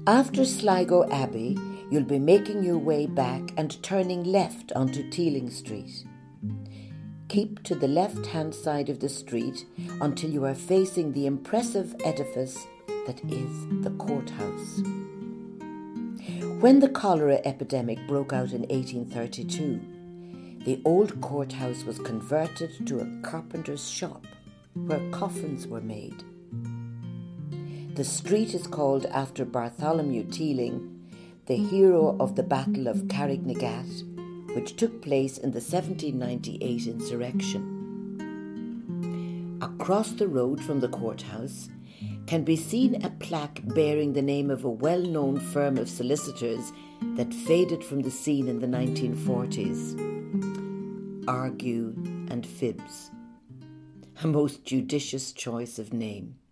After Sligo Abbey, you'll be making your way back and turning left onto Teeling Street. Keep to the left-hand side of the street until you are facing the impressive edifice that is the courthouse. When the cholera epidemic broke out in 1832, the old courthouse was converted to a carpenter's shop where coffins were made. The street is called after Bartholomew Teeling, the hero of the Battle of Carrignagat, which took place in the 1798 insurrection. Across the road from the courthouse can be seen a plaque bearing the name of a well-known firm of solicitors that faded from the scene in the 1940s, Argue and Phibbs. A most judicious choice of name.